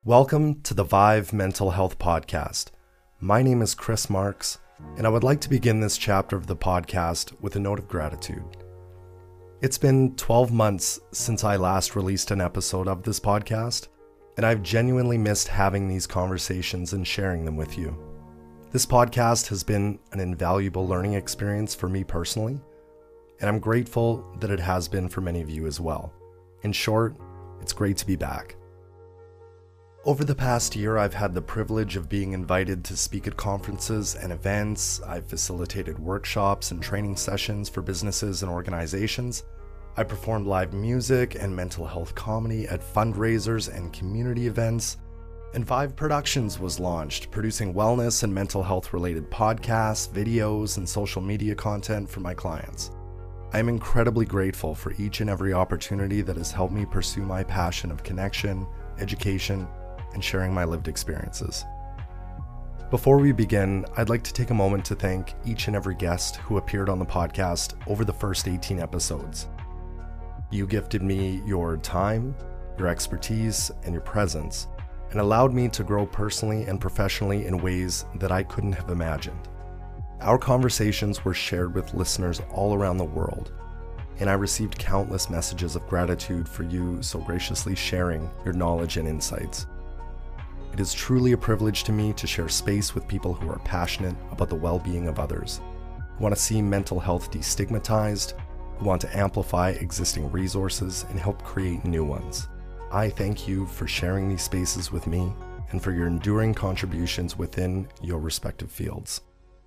Welcome to the Vive Mental Health Podcast. My name is Chris Marks, and I would like to begin this chapter of the podcast with a note of gratitude. It's been 12 months since I last released an episode of this podcast, and I've genuinely missed having these conversations and sharing them with you. This podcast has been an invaluable learning experience for me personally, and I'm grateful that it has been for many of you as well. In short, it's great to be back. Over the past year, I've had the privilege of being invited to speak at conferences and events. I've facilitated workshops and training sessions for businesses and organizations. I performed live music and mental health comedy at fundraisers and community events. And Vive Productions was launched, producing wellness and mental health related podcasts, videos, and social media content for my clients. I am incredibly grateful for each and every opportunity that has helped me pursue my passion of connection, education, and sharing my lived experiences. Before we begin, I'd like to take a moment to thank each and every guest who appeared on the podcast over the first 18 episodes. You gifted me your time, your expertise, and your presence, and allowed me to grow personally and professionally in ways that I couldn't have imagined. Our conversations were shared with listeners all around the world, and I received countless messages of gratitude for you so graciously sharing your knowledge and insights. It is truly a privilege to me to share space with people who are passionate about the well-being of others, who want to see mental health destigmatized, who want to amplify existing resources and help create new ones. I thank you for sharing these spaces with me and for your enduring contributions within your respective fields.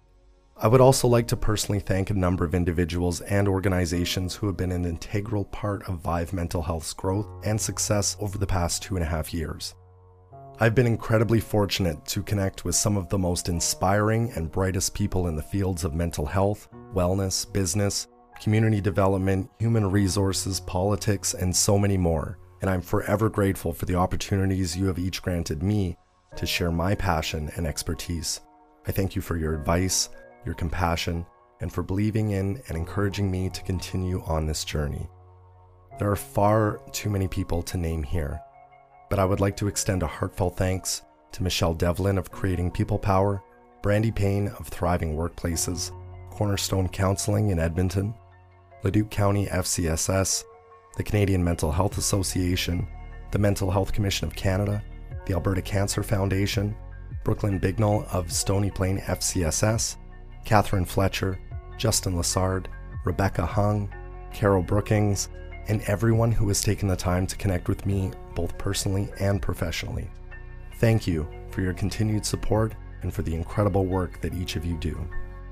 I would also like to personally thank a number of individuals and organizations who have been an integral part of Vive Mental Health's growth and success over the past 2.5 years. I've been incredibly fortunate to connect with some of the most inspiring and brightest people in the fields of mental health, wellness, business, community development, human resources, politics, and so many more. And I'm forever grateful for the opportunities you have each granted me to share my passion and expertise. I thank you for your advice, your compassion, and for believing in and encouraging me to continue on this journey. There are far too many people to name here, but I would like to extend a heartfelt thanks to Michelle Devlin of Creating People Power, Brandy Payne of Thriving Workplaces, Cornerstone Counseling in Edmonton, Leduc County FCSS, the Canadian Mental Health Association, the Mental Health Commission of Canada, the Alberta Cancer Foundation, Brooklyn Bignell of Stony Plain FCSS, Catherine Fletcher, Justin Lessard, Rebecca Hung, Carol Brookings, and everyone who has taken the time to connect with me both personally and professionally. Thank you for your continued support and for the incredible work that each of you do.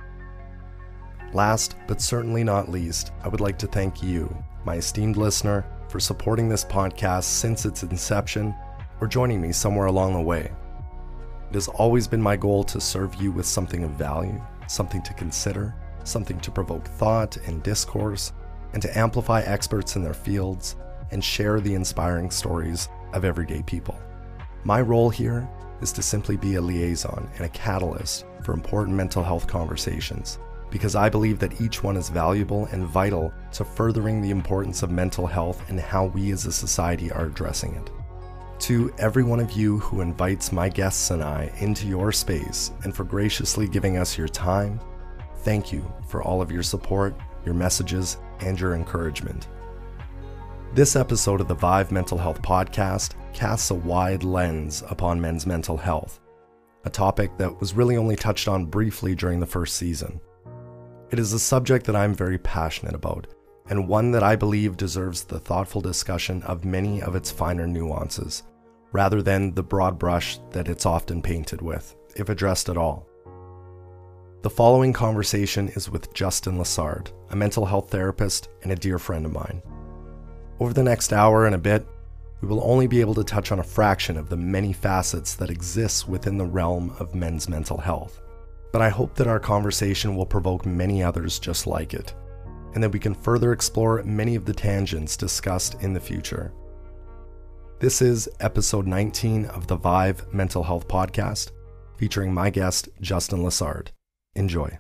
Last, but certainly not least, I would like to thank you, my esteemed listener, for supporting this podcast since its inception or joining me somewhere along the way. It has always been my goal to serve you with something of value, something to consider, something to provoke thought and discourse, and to amplify experts in their fields and share the inspiring stories of everyday people. My role here is to simply be a liaison and a catalyst for important mental health conversations, because I believe that each one is valuable and vital to furthering the importance of mental health and how we as a society are addressing it. To every one of you who invites my guests and I into your space and for graciously giving us your time, thank you for all of your support, your messages, and your encouragement. This episode of the Vive Mental Health Podcast casts a wide lens upon men's mental health, a topic that was really only touched on briefly during the first season. It is a subject that I'm very passionate about, and one that I believe deserves the thoughtful discussion of many of its finer nuances, rather than the broad brush that it's often painted with, if addressed at all. The following conversation is with Justin Lessard, a mental health therapist and a dear friend of mine. Over the next hour and a bit, we will only be able to touch on a fraction of the many facets that exist within the realm of men's mental health. But I hope that our conversation will provoke many others just like it, and that we can further explore many of the tangents discussed in the future. This is episode 19 of the Vive Mental Health Podcast, featuring my guest, Justin Lessard. Enjoy.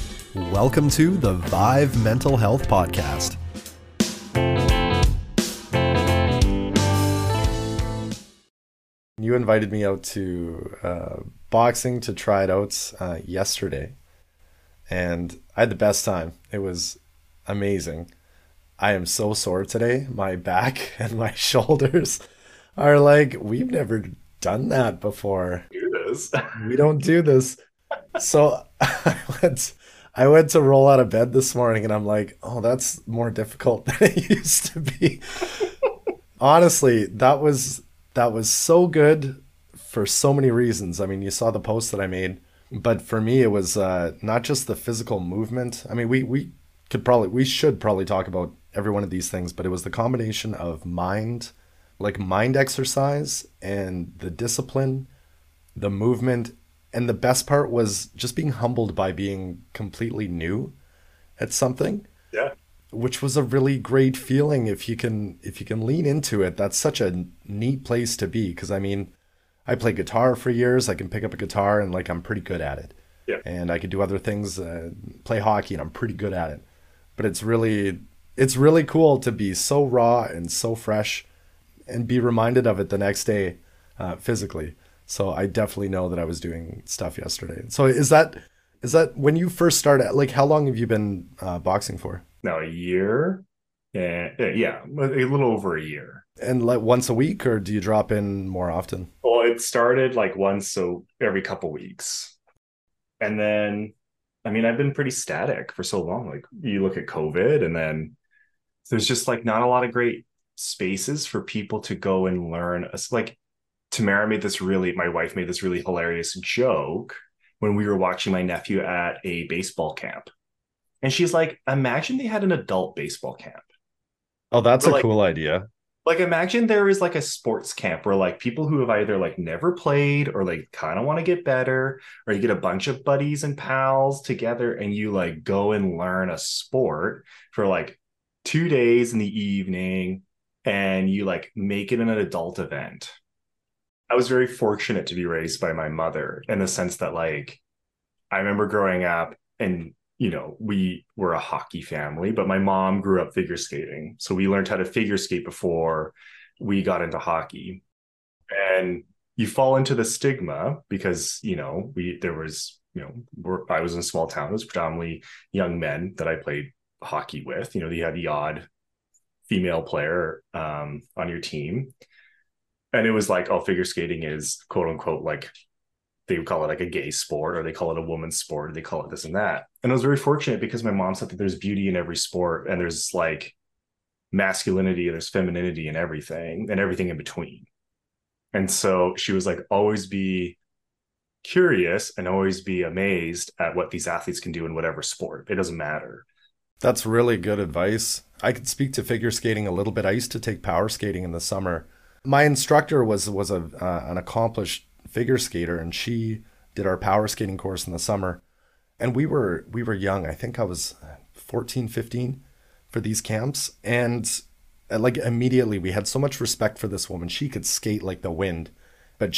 Welcome to the Vive Mental Health Podcast. You invited me out to boxing to try it out yesterday, and I had the best time. It was amazing. I am so sore today. My back and my shoulders are like, we've never done that before. Do this. We don't do this. So I went to roll out of bed this morning and I'm like, oh, that's more difficult than it used to be. Honestly, that was so good for so many reasons. I mean, you saw the post that I made, but for me, it was not just the physical movement. I mean, we should probably talk about every one of these things, but it was the combination of mind exercise and the discipline, the movement, and the best part was just being humbled by being completely new at something, Yeah. which was a really great feeling if you can lean into it. That's such a neat place to be because I mean, I played guitar for years. I can pick up a guitar and like I'm pretty good at it. Yeah. And I could do other things, play hockey and I'm pretty good at it. But it's really cool to be so raw and so fresh and be reminded of it the next day physically. So I definitely know that I was doing stuff yesterday. So is that when you first started? Like, how long have you been boxing for? Now a year. And yeah, a little over a year. And like once a week, or do you drop in more often? Well, it started like once, so every couple weeks. And then, I mean, I've been pretty static for so long. Like you look at COVID, and then there's just like not a lot of great spaces for people to go and learn. Like my wife made this really hilarious joke when we were watching my nephew at a baseball camp. And she's like, imagine they had an adult baseball camp. Oh, that's But a like, cool idea. like imagine there is like a sports camp where like people who have either like never played or like kind of want to get better, or you get a bunch of buddies and pals together and you like go and learn a sport for like 2 days in the evening, and you like make it an adult event. I was very fortunate to be raised by my mother in the sense that like I remember growing up and we were a hockey family, but my mom grew up figure skating. So we learned how to figure skate before we got into hockey. And you fall into the stigma because, there was, I was in a small town. It was predominantly young men that I played hockey with. You had the odd female player on your team. And it was like, oh, figure skating is quote unquote like they would call it like a gay sport, or they call it a woman's sport, or they call it this and that. And I was very fortunate because my mom said that there's beauty in every sport, and there's like masculinity, there's femininity in everything, and everything in between. And so she was like, always be curious and always be amazed at what these athletes can do in whatever sport. It doesn't matter. That's really good advice. I could speak to figure skating a little bit. I used to take power skating in the summer. My instructor was an accomplished figure skater, and she did our power skating course in the summer. And we were young. I think I was 14, 15 for these camps, and like immediately we had so much respect for this woman. She could skate like the wind, but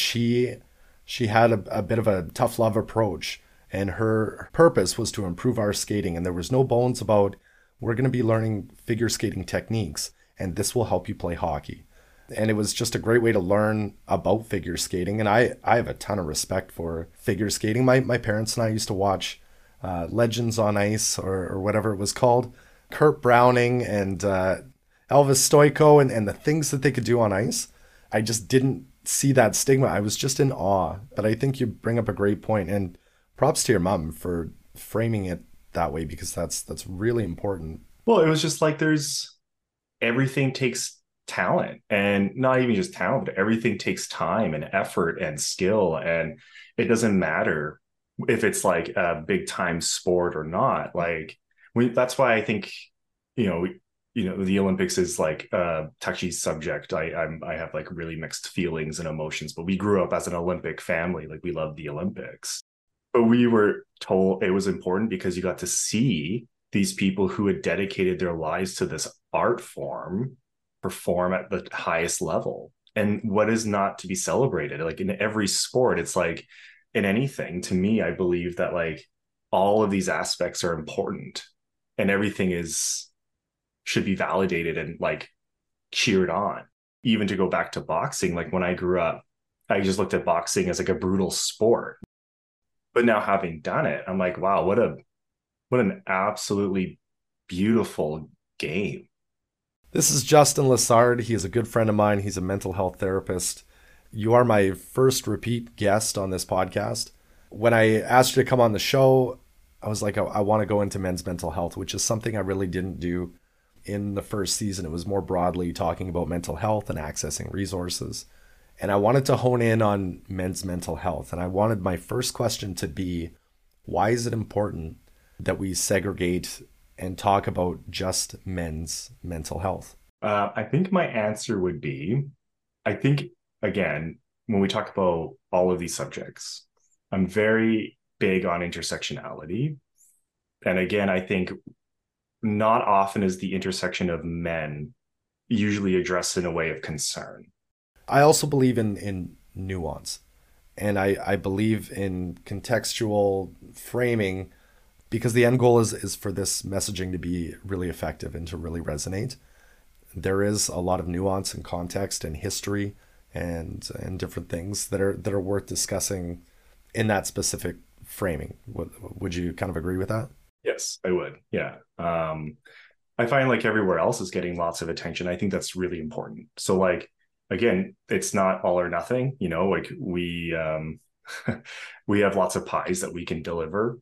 she had a bit of a tough love approach, and her purpose was to improve our skating. And there was no bones about we're going to be learning figure skating techniques, and this will help you play hockey. And it was just a great way to learn about figure skating. And I have a ton of respect for figure skating. My parents and I used to watch Legends on Ice, or whatever it was called. Kurt Browning and Elvis Stoiko, and the things that they could do on ice. I just didn't see that stigma. I was just in awe. But I think you bring up a great point, and props to your mom for framing it that way, because that's really important. Well, it was just like there's everything takes talent, and not even just talent, but everything takes time and effort and skill. And it doesn't matter if it's like a big time sport or not. Like that's why I think, you know, the Olympics is like a touchy subject. I have like really mixed feelings and emotions, but we grew up as an Olympic family. Like we loved the Olympics, but we were told it was important because you got to see these people who had dedicated their lives to this art form perform at the highest level. And what is not to be celebrated? Like in every sport, it's like in anything, to me, I believe that like all of these aspects are important, and everything is should be validated and like cheered on. Even to go back to boxing, like when I grew up, I just looked at boxing as like a brutal sport. But now having done it, I'm like, wow, what an absolutely beautiful game. This is Justin Lessard. He is a good friend of mine. He's a mental health therapist. You are my first repeat guest on this podcast. When I asked you to come on the show, I was like, I want to go into men's mental health, which is something I really didn't do in the first season. It was more broadly talking about mental health and accessing resources. And I wanted to hone in on men's mental health. And I wanted my first question to be, why is it important that we segregate and talk about just men's mental health? I think my answer would be, I think, again, when we talk about all of these subjects, I'm very big on intersectionality. And again, I think not often is the intersection of men usually addressed in a way of concern. I also believe in nuance, and I believe in contextual framing, because the end goal is for this messaging to be really effective and to really resonate. There is a lot of nuance and context and history and different things that are worth discussing in that specific framing. Would you kind of agree with that? Yes, I would. Yeah. I find like everywhere else is getting lots of attention. I think that's really important. So like, again, it's not all or nothing, like we have lots of pies that we can deliver.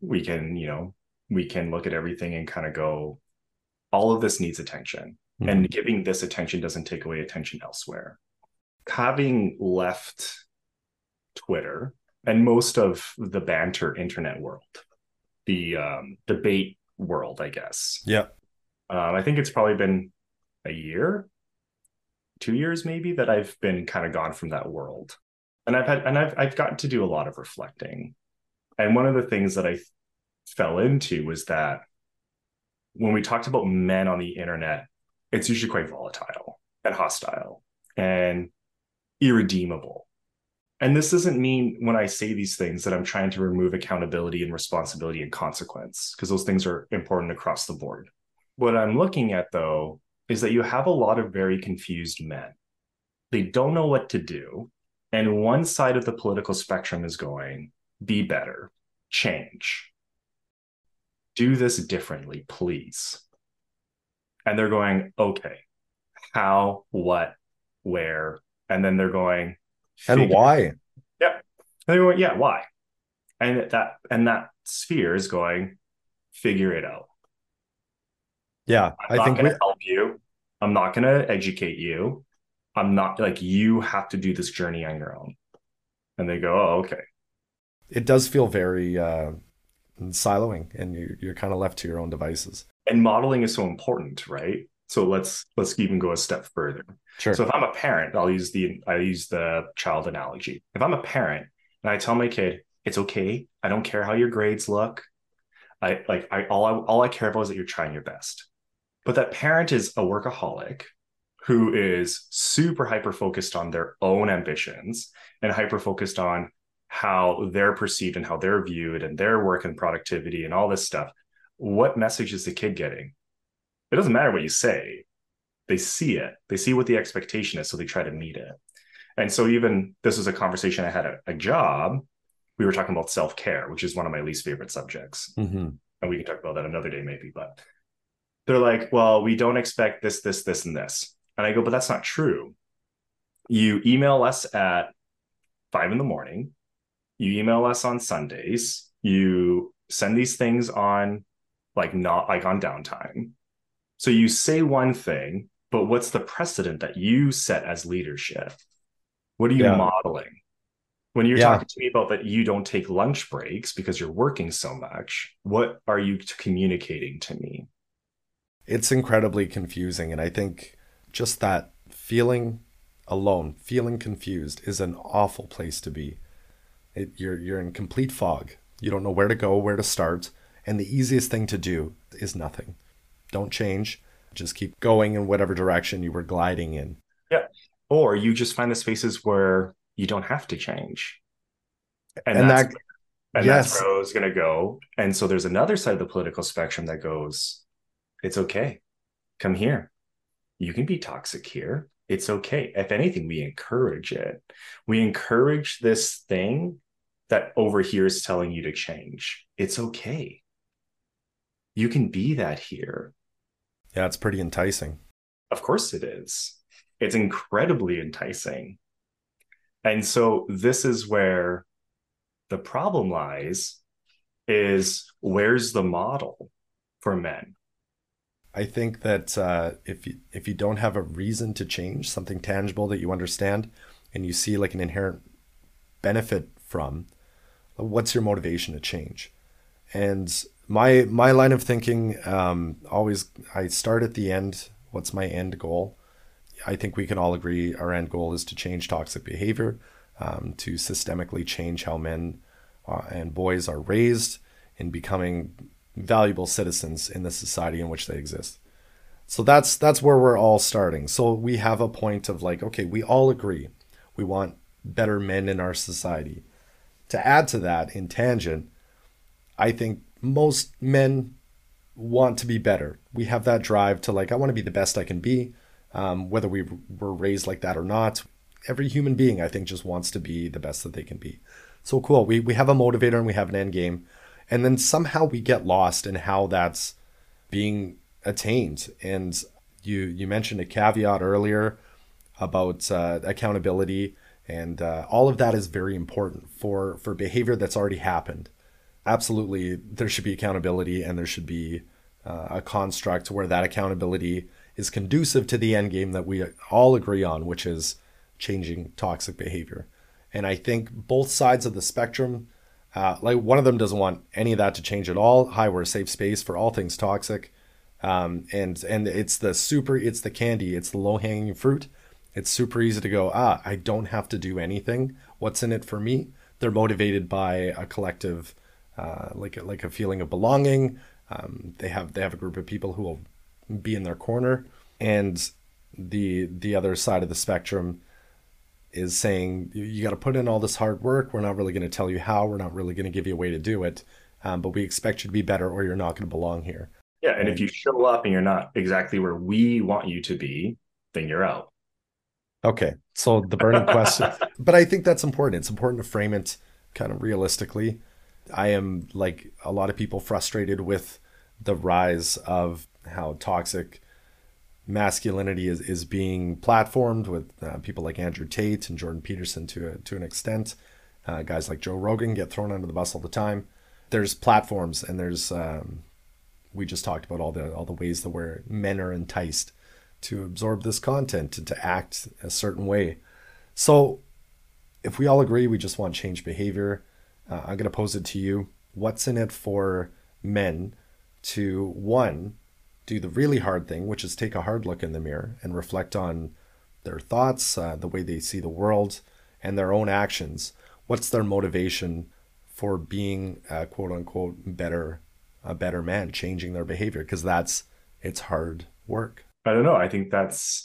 We can look at everything and kind of go, all of this needs attention. Mm-hmm. And giving this attention doesn't take away attention elsewhere. Having left Twitter and most of the banter internet world, the debate world, I guess. Yeah. I think it's probably been a year, 2 years maybe, that I've been kind of gone from that world. And I've gotten to do a lot of reflecting. And one of the things that I fell into was that when we talked about men on the internet, it's usually quite volatile and hostile and irredeemable. And this doesn't mean when I say these things that I'm trying to remove accountability and responsibility and consequence, because those things are important across the board. What I'm looking at, though, is that you have a lot of very confused men. They don't know what to do. And one side of the political spectrum is going, be better, change, do this differently, please. And they're going, okay, how, what, where? And then they're going, and why? Yeah. And they're going, yeah, why? And that sphere is going, figure it out. Yeah, I'm not going to help you. I'm not going to educate you. I'm not like, you have to do this journey on your own. And they go, oh, okay. It does feel very siloing, and you're kind of left to your own devices. And modeling is so important, right? So let's even go a step further. Sure. So if I'm a parent, I use the child analogy. If I'm a parent and I tell my kid, it's okay, I don't care how your grades look. All I care about is that you're trying your best. But that parent is a workaholic who is super hyper focused on their own ambitions and hyper focused on how they're perceived and how they're viewed and their work and productivity and all this stuff. What message is the kid getting? It doesn't matter what you say. They see it. They see what the expectation is, so they try to meet it. And so even this was a conversation I had at a job. We were talking about self-care, which is one of my least favorite subjects. Mm-hmm. And we can talk about that another day maybe. But they're like, well, we don't expect this, this, this, and this. And I go, but that's not true. You email us at 5 a.m. You email us on Sundays. You send these things on not on downtime. So you say one thing, but what's the precedent that you set as leadership? What are you modeling? When you're talking to me about that you don't take lunch breaks because you're working so much, what are you communicating to me? It's incredibly confusing. And I think just that feeling alone, feeling confused is an awful place to be. You're in complete fog. You don't know where to go, where to start. And the easiest thing to do is nothing. Don't change. Just keep going in whatever direction you were gliding in. Yeah. Or you just find the spaces where you don't have to change. And that's where I was going to go. And so there's another side of the political spectrum that goes, it's okay. Come here. You can be toxic here. It's okay. If anything, we encourage it. We encourage this thing that over here is telling you to change. It's okay. You can be that here. Yeah, it's pretty enticing. Of course it is. It's incredibly enticing. And so this is where the problem lies, is where's the model for men? I think that if you don't have a reason to change, something tangible that you understand, and you see like an inherent benefit from, what's your motivation to change? And my line of thinking, always, I start at the end. What's my end goal? I think we can all agree our end goal is to change toxic behavior, to systemically change how men and boys are raised in becoming valuable citizens in the society in which they exist. So that's where we're all starting. So we have a point of like, okay, we all agree we want better men in our society. To add to that, in tangent, I think most men want to be better. We have that drive to like, I want to be the best I can be, whether we were raised like that or not. Every human being, I think, just wants to be the best that they can be. So cool. We have a motivator and we have an end game. And then somehow we get lost in how that's being attained. And you mentioned a caveat earlier about accountability, and all of that is very important for behavior that's already happened. Absolutely, there should be accountability, and there should be a construct where that accountability is conducive to the end game that we all agree on, which is changing toxic behavior. And I think both sides of the spectrum, like one of them doesn't want any of that to change at all. Hi, we're a safe space for all things toxic. And it's it's the candy, it's the low hanging fruit. It's super easy to go, I don't have to do anything. What's in it for me? They're motivated by a collective, like a feeling of belonging. They have a group of people who will be in their corner, and the other side of the spectrum is saying you got to put in all this hard work. We're not really going to tell you how. We're not really going to give you a way to do it, but we expect you to be better, or you're not going to belong here. Yeah. And if you show up and you're not exactly where we want you to be, then you're out. Okay, so the burning question, but I think that's important. It's important to frame it kind of realistically. I am, like a lot of people, frustrated with the rise of how toxic masculinity is being platformed with people like Andrew Tate and Jordan Peterson to an extent. Guys like Joe Rogan get thrown under the bus all the time. There's platforms, and there's we just talked about all the ways that where men are enticed to absorb this content and to act a certain way. So if we all agree we just want change behavior, I'm going to pose it to you. What's in it for men to, one, do the really hard thing, which is take a hard look in the mirror and reflect on their thoughts, the way they see the world, and their own actions? What's their motivation for being a quote unquote a better man, changing their behavior? Because it's hard work. I don't know. I think that's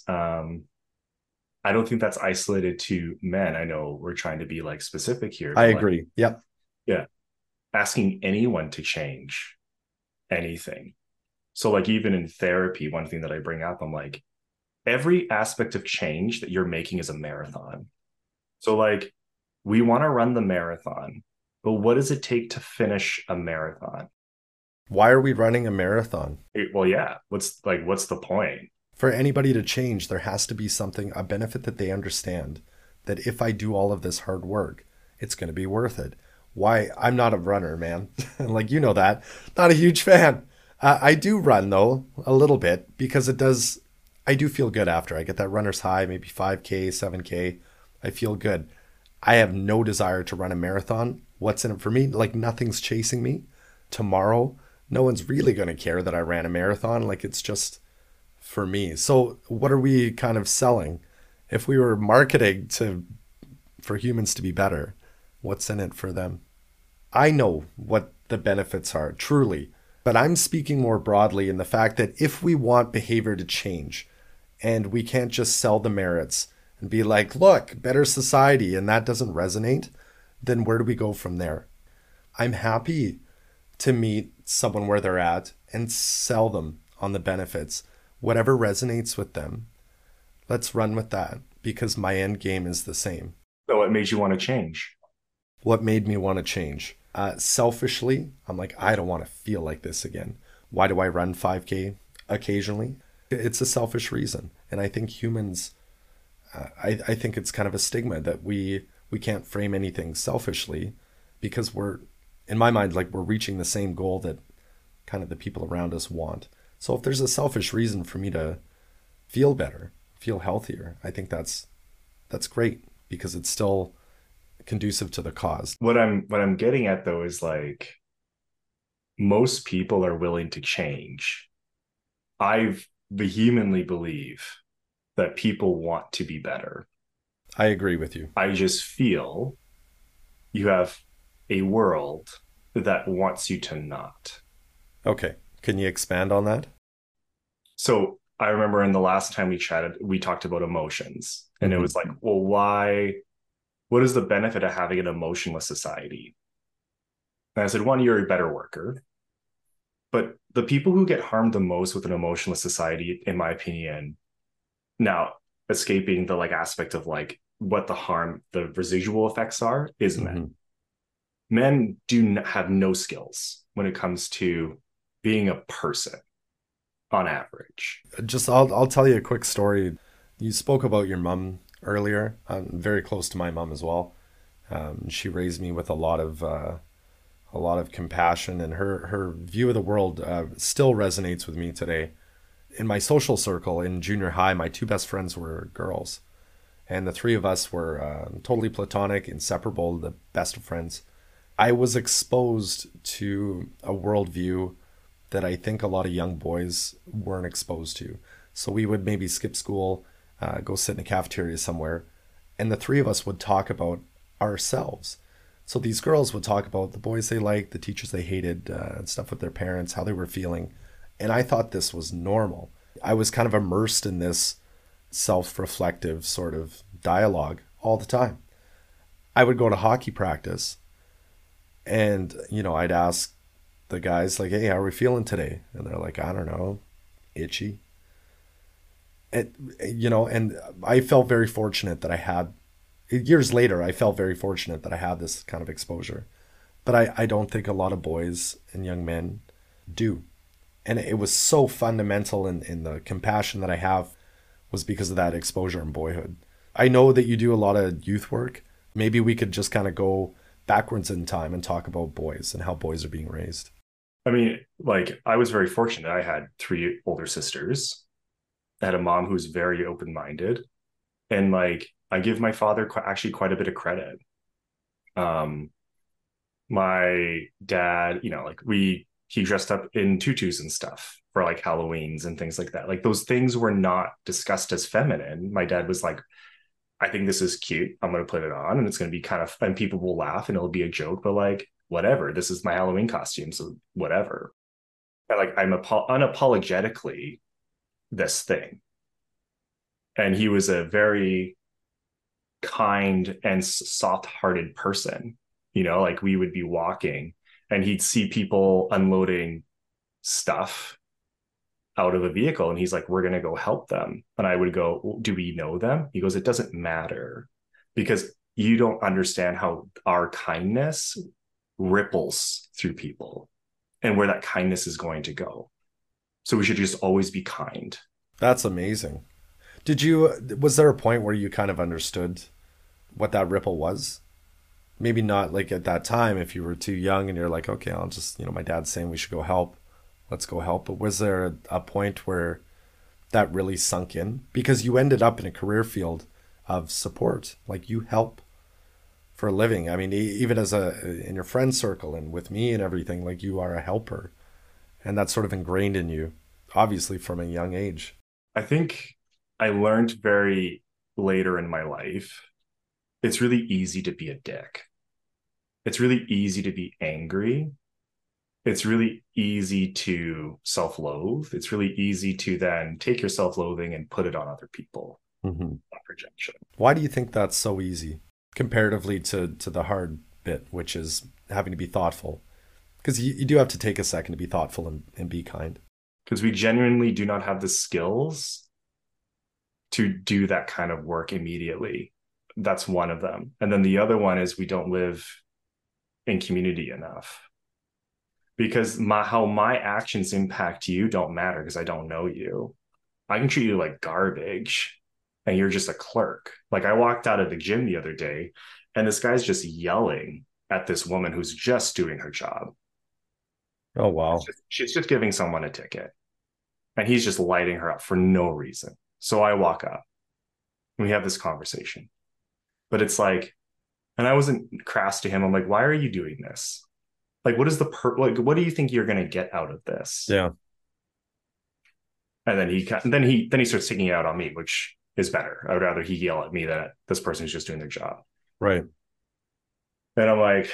I don't think that's isolated to men. I know we're trying to be like specific here, I but agree. like, Yep. yeah, asking anyone to change anything. So like even in therapy, one thing that I bring up, I'm like, every aspect of change that you're making is a marathon. So like we want to run the marathon, but what does it take to finish a marathon? Why are we running a marathon? Well, yeah, what's the point? For anybody to change, there has to be something, a benefit that they understand, that if I do all of this hard work, it's going to be worth it. Why? I'm not a runner, man. Like, you know that. Not a huge fan. I do run, though, a little bit, because I do feel good after. I get that runner's high, maybe 5K, 7K. I feel good. I have no desire to run a marathon. What's in it for me? Like, nothing's chasing me. Tomorrow, no one's really going to care that I ran a marathon. Like, it's just for me. So what are we kind of selling? If we were marketing for humans to be better, what's in it for them? I know what the benefits are, truly, but I'm speaking more broadly in the fact that if we want behavior to change, and we can't just sell the merits and be like, look, better society, and that doesn't resonate, then where do we go from there? I'm happy to meet someone where they're at and sell them on the benefits. Whatever resonates with them, Let's run with that because my end game is the same. So what made you want to change? What made me want to change? Selfishly, I'm like, I don't want to feel like this again. Why do I run 5K occasionally? It's a selfish reason. And I think humans, I think it's kind of a stigma that we can't frame anything selfishly because we're, in my mind, like we're reaching the same goal that kind of the people around us want. So if there's a selfish reason for me to feel better, feel healthier, I think that's great because it's still conducive to the cause. What I'm getting at though is like most people are willing to change. I vehemently believe that people want to be better. I agree with you. I just feel you have a world that wants you to not. Okay. Can you expand on that? So I remember in the last time we chatted, we talked about emotions. And it Mm-hmm. was like, well, what is the benefit of having an emotionless society? And I said, one, you're a better worker. But the people who get harmed the most with an emotionless society, in my opinion, now escaping the like aspect of like what the harm, the residual effects are, is men. Mm-hmm. Men do not have no skills when it comes to being a person on average. Just I'll tell you a quick story. You spoke about your mom earlier. I'm very close to my mom as well. She raised me with a lot of compassion, and her view of the world still resonates with me today. In my social circle in junior high, my two best friends were girls, and the three of us were totally platonic, inseparable, the best of friends. I was exposed to a worldview that I think a lot of young boys weren't exposed to. So we would maybe skip school, go sit in a cafeteria somewhere, and the three of us would talk about ourselves. So these girls would talk about the boys they liked, the teachers they hated, and stuff with their parents, how they were feeling. And I thought this was normal. I was kind of immersed in this self reflective sort of dialogue all the time. I would go to hockey practice and, I'd ask the guys, like, hey, how are we feeling today? And they're like, I don't know, itchy. And I felt very fortunate that I had, years later, I felt very fortunate that I had this kind of exposure. But I don't think a lot of boys and young men do. And it was so fundamental in the compassion that I have was because of that exposure in boyhood. I know that you do a lot of youth work. Maybe we could just kind of go backwards in time and talk about boys and how boys are being raised. I mean, like, I was very fortunate. I had three older sisters. I had a mom who's very open minded. And like, I give my father actually quite a bit of credit. Um, my dad, like he dressed up in tutus and stuff for like Halloweens and things like that. Like those things were not discussed as feminine. My dad was like, I think this is cute. I'm going to put it on and it's going to be kind of, and people will laugh and it'll be a joke, but like, whatever. This is my Halloween costume. So whatever. And like, I'm unapologetically this thing. And he was a very kind and soft-hearted person. Like we would be walking and he'd see people unloading stuff out of a vehicle and he's like, we're going to go help them. And I would go, well, do we know them? He goes, it doesn't matter because you don't understand how our kindness ripples through people and where that kindness is going to go. So we should just always be kind. That's amazing. Was there a point where you kind of understood what that ripple was? Maybe not like at that time if you were too young and you're like, okay, I'll just, my dad's saying we should go help. Let's go help. But was there a point where that really sunk in? Because you ended up in a career field of support. Like you help for a living. I mean, even in your friend circle and with me and everything, like you are a helper. And that's sort of ingrained in you, obviously from a young age. I think I learned very later in my life, it's really easy to be a dick. It's really easy to be angry. It's really easy to self-loathe. It's really easy to then take your self-loathing and put it on other people. Mm-hmm. Projection. Why do you think that's so easy comparatively to the hard bit, which is having to be thoughtful? Because you do have to take a second to be thoughtful and be kind. Because we genuinely do not have the skills to do that kind of work immediately. That's one of them. And then the other one is we don't live in community enough, because how my actions impact you don't matter because I don't know you. I can treat you like garbage and you're just a clerk. Like I walked out of the gym the other day and this guy's just yelling at this woman who's just doing her job. Oh, wow. She's just giving someone a ticket and he's just lighting her up for no reason. So I walk up and we have this conversation. But it's like, and I wasn't crass to him. I'm like, why are you doing this? Like, what is like, what do you think you're going to get out of this? Yeah. And then he starts taking it out on me, which is better. I would rather he yell at me than this person who's just doing their job. Right. And I'm like,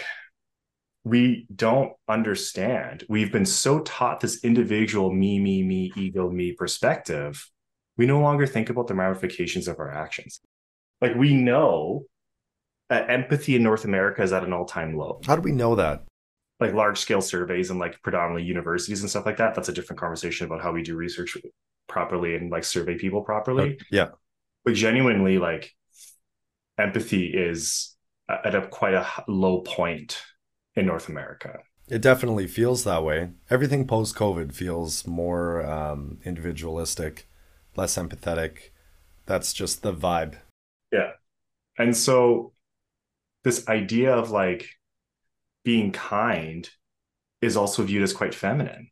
we don't understand. We've been so taught this individual me, ego, me perspective. We no longer think about the ramifications of our actions. Like we know empathy in North America is at an all-time low. How do we know that? Like large scale surveys and like predominantly universities and stuff like that. That's a different conversation about how we do research properly and like survey people properly. Yeah. But genuinely, like empathy is at quite a low point in North America. It definitely feels that way. Everything post-COVID feels more individualistic, less empathetic. That's just the vibe. Yeah. And so this idea of like being kind is also viewed as quite feminine.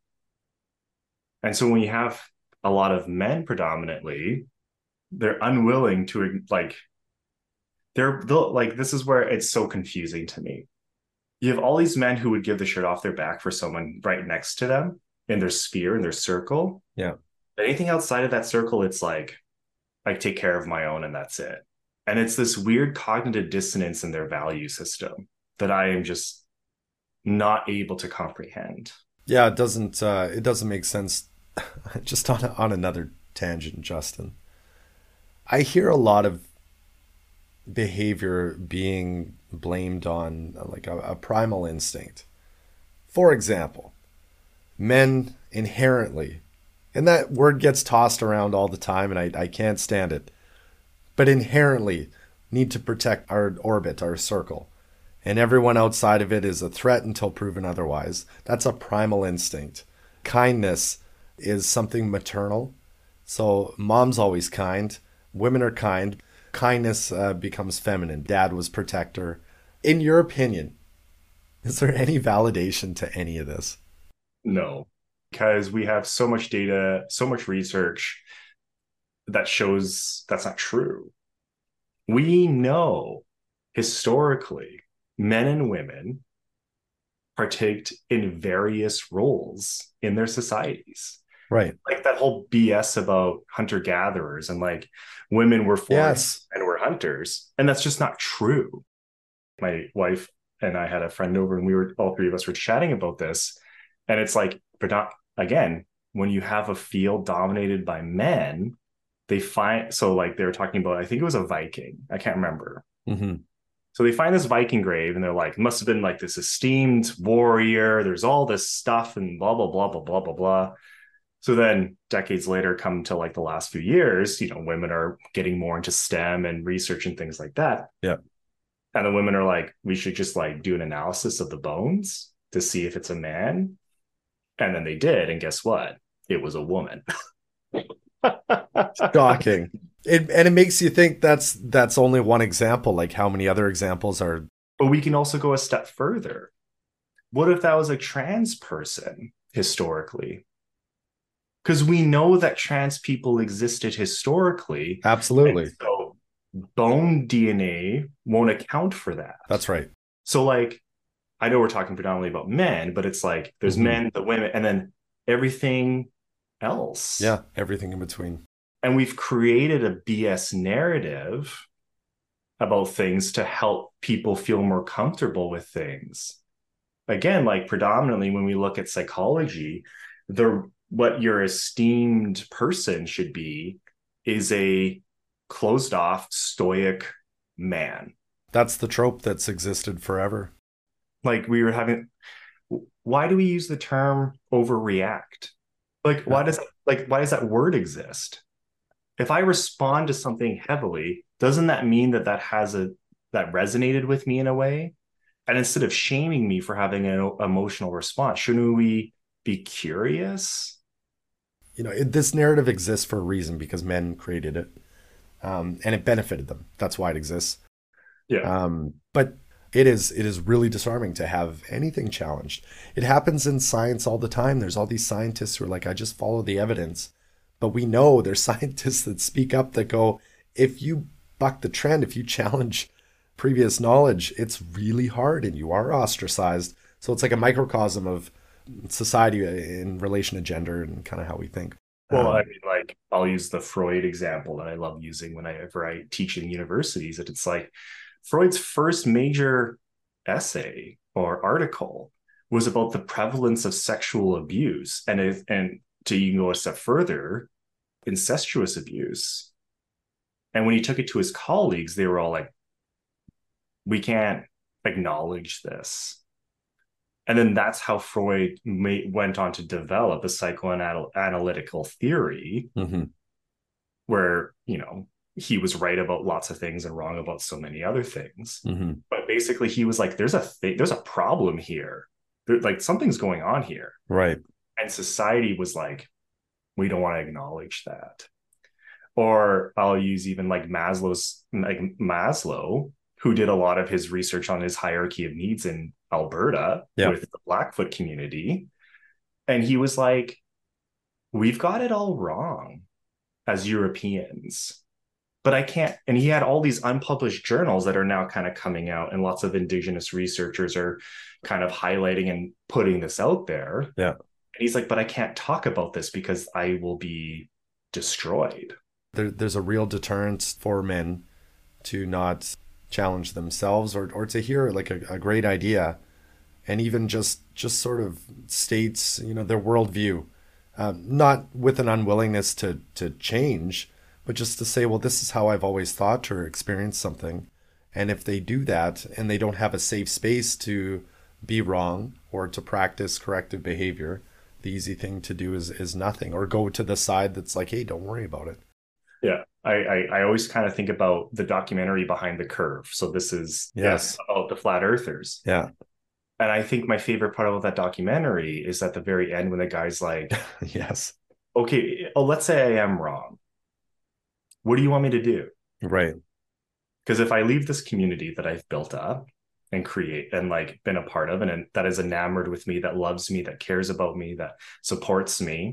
And so when you have a lot of men predominantly, they're unwilling to like, they'll like, this is where it's so confusing to me. You have all these men who would give the shirt off their back for someone right next to them in their sphere, in their circle. Yeah. But anything outside of that circle, it's like, I take care of my own and that's it. And it's this weird cognitive dissonance in their value system that I am just not able to comprehend. Yeah, it doesn't make sense. Just on another tangent, Justin. I hear a lot of behavior being blamed on like a primal instinct. For example, men inherently, and that word gets tossed around all the time and I can't stand it, but inherently need to protect our orbit, our circle. And everyone outside of it is a threat until proven otherwise. That's a primal instinct. Kindness is something maternal. So mom's always kind. Women are kind. Kindness becomes feminine. Dad was protector. In your opinion, is there any validation to any of this? No, because we have so much data, so much research that shows that's not true. We know historically men and women partaked in various roles in their societies. Right. Like that whole BS about hunter-gatherers and like women were foragers and were hunters. And that's just not true. My wife and I had a friend over and all three of us were chatting about this. And it's like, again, when you have a field dominated by men, they were talking about, I think it was a Viking. I can't remember. Mm-hmm. So they find this Viking grave and they're like, must have been like this esteemed warrior. There's all this stuff and blah, blah, blah, blah, blah, blah, blah. So then decades later, come to like the last few years, women are getting more into STEM and research and things like that. Yeah. And the women are like, we should just like do an analysis of the bones to see if it's a man. And then they did. And guess what? It was a woman. Shocking. It makes you think that's only one example. Like how many other examples are? But we can also go a step further. What if that was a trans person historically? Because we know that trans people existed historically. Absolutely. So bone DNA won't account for that. That's right. So like, I know we're talking predominantly about men, but it's like there's men, the women, and then everything else. Yeah, everything in between. And we've created a BS narrative about things to help people feel more comfortable with things. Again, like predominantly when we look at psychology, what your esteemed person should be is a closed off, stoic man. That's the trope that's existed forever. Like why do we use the term overreact? Like, why does that word exist? if I respond to something heavily, doesn't that mean that that resonated with me in a way? And instead of shaming me for having an emotional response, shouldn't we be curious? This narrative exists for a reason because men created it, and it benefited them. That's why it exists. Yeah. But it is really disarming to have anything challenged. It happens in science all the time. There's all these scientists who are like, I just follow the evidence. But we know there's scientists that speak up that go, if you buck the trend, if you challenge previous knowledge, it's really hard and you are ostracized. So it's like a microcosm of society in relation to gender and kind of how we think. Well, I mean, like, I'll use the Freud example that I love using whenever I teach in universities. That it's like Freud's first major essay or article was about the prevalence of sexual abuse, and to you can go a step further, incestuous abuse. And when he took it to his colleagues, they were all like, "We can't acknowledge this." And then that's how Freud went on to develop a psychoanalytical theory Mm-hmm. where, he was right about lots of things and wrong about so many other things. Mm-hmm. But basically he was like, there's a problem here. Like something's going on here. Right. And society was like, we don't want to acknowledge that. Or I'll use even like Maslow, who did a lot of his research on his hierarchy of needs in Alberta with the Blackfoot community. And he was like, we've got it all wrong as Europeans. But I can't. And he had all these unpublished journals that are now kind of coming out, and lots of Indigenous researchers are kind of highlighting and putting this out there. Yeah. And he's like, but I can't talk about this because I will be destroyed. There's a real deterrent for men to not challenge themselves or to hear like a great idea and even just sort of states, their worldview, not with an unwillingness to change, but just to say, well, this is how I've always thought or experienced something. And if they do that and they don't have a safe space to be wrong or to practice corrective behavior, the easy thing to do is nothing, or go to the side that's like, hey, don't worry about it. Yeah. I always kind of think about the documentary Behind the Curve. So this is Yes. about the flat earthers. Yeah. And I think my favorite part about that documentary is at the very end when the guy's like, Yes. okay, let's say I am wrong. What do you want me to do? Right. Because if I leave this community that I've built up and create and like been a part of, and that is enamored with me, that loves me, that cares about me, that supports me,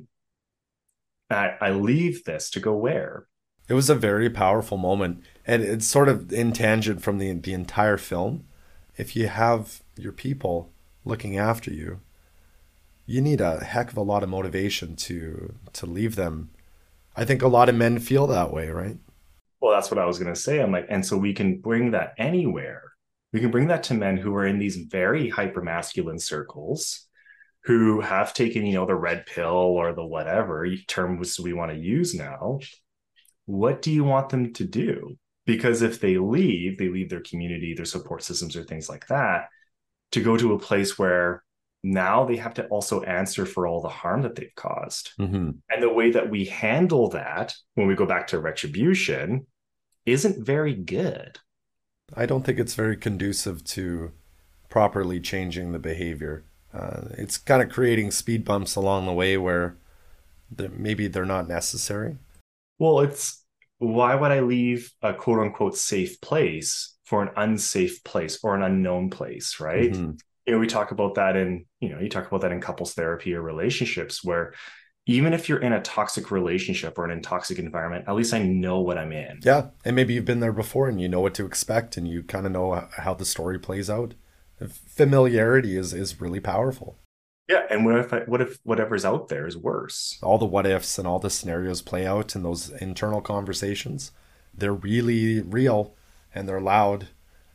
I leave this to go where? It was a very powerful moment, and it's sort of in tangent from the entire film. If you have your people looking after you, you need a heck of a lot of motivation to leave them. I think a lot of men feel that way, right? Well, that's what I was going to say. I'm like, and so we can bring that anywhere. We can bring that to men who are in these very hypermasculine circles, who have taken, the red pill or the whatever terms we want to use now. What do you want them to do? Because if they leave their community, their support systems, or things like that, to go to a place where now they have to also answer for all the harm that they've caused. Mm-hmm. And the way that we handle that when we go back to retribution isn't very good. I don't think it's very conducive to properly changing the behavior. It's kind of creating speed bumps along the way where maybe they're not necessary. Well, it's why would I leave a quote unquote safe place for an unsafe place or an unknown place, right? Mm-hmm. We talk about that you talk about that in couples therapy or relationships, where even if you're in a toxic relationship or an toxic environment, at least I know what I'm in. Yeah. And maybe you've been there before and you know what to expect and you kind of know how the story plays out. Familiarity is really powerful. Yeah. And what if whatever's out there is worse? All the what ifs and all the scenarios play out in those internal conversations. They're really real and they're loud,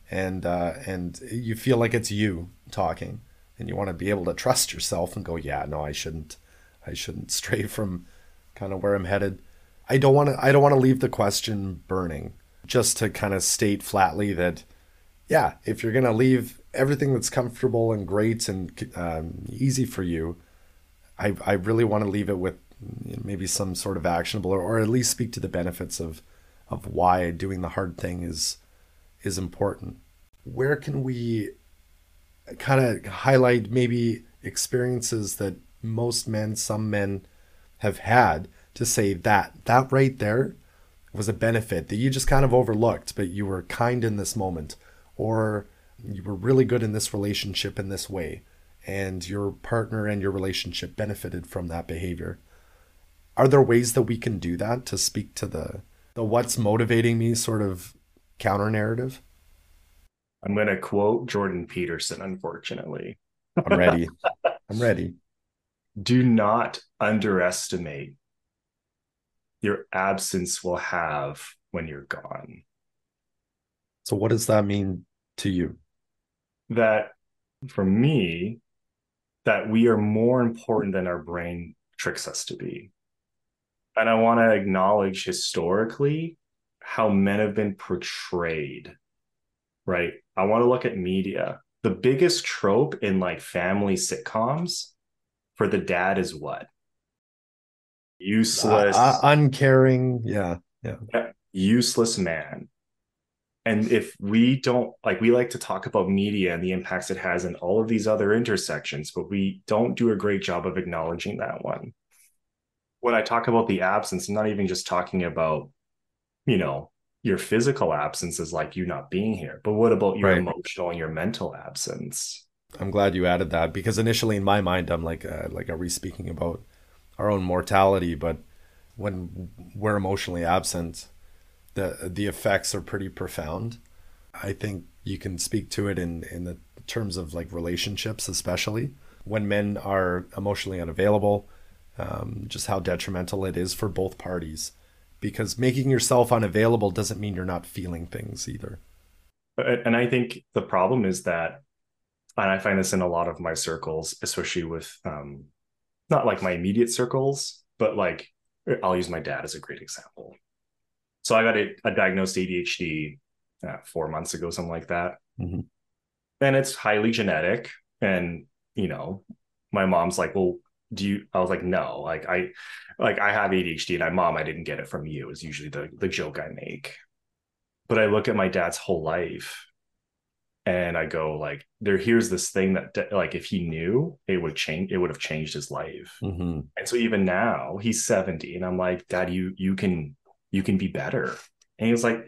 and you feel like it's you talking, and you want to be able to trust yourself and go, yeah, no, I shouldn't stray from kind of where I'm headed. I don't want to leave the question burning, just to kind of state flatly that, yeah, if you're going to leave everything that's comfortable and great and easy for you, I really want to leave it with maybe some sort of actionable, or at least speak to the benefits of why doing the hard thing is important. Where can we kind of highlight maybe experiences that most men, some men have had to say that right there was a benefit that you just kind of overlooked, but you were kind in this moment, or you were really good in this relationship in this way, and your partner and your relationship benefited from that behavior. Are there ways that we can do that to speak to the what's motivating me sort of counter narrative? I'm going to quote Jordan Peterson, unfortunately. I'm ready. I'm ready. Do not underestimate your absence will have when you're gone. So what does that mean to you? That for me, that we are more important than our brain tricks us to be. And I want to acknowledge historically how men have been portrayed, right? I want to look at media. The biggest trope in like family sitcoms for the dad is what? Useless, Uncaring. Yeah. Yeah. useless man. And if we don't like, we like to talk about media and the impacts it has in all of these other intersections, but we don't do a great job of acknowledging that one. When I talk about the absence, I'm not even just talking about, you know, your physical absence is like you not being here, but what about your Right. emotional and your mental absence? I'm glad you added that because initially in my mind, I'm like, are we speaking about our own mortality? But when we're emotionally absent, the effects are pretty profound. I think you can speak to it in the terms of like relationships, especially when men are emotionally unavailable, just how detrimental it is for both parties. Because making yourself unavailable doesn't mean you're not feeling things either. And I think the problem is that, and I find this in a lot of my circles, especially with not like my immediate circles, but like I'll use my dad as a great example. So I got a diagnosed ADHD 4 months ago, something like that. Mm-hmm. And it's highly genetic. And, you know, my mom's like, well, do you, I was like, no, like I have ADHD and mom, I didn't get it from you is usually the joke I make. But I look at my dad's whole life and I go like, here's this thing that like, if he knew it would change, it would have changed his life. Mm-hmm. And so even now he's 70 and I'm like, dad, you can be better. And he was like,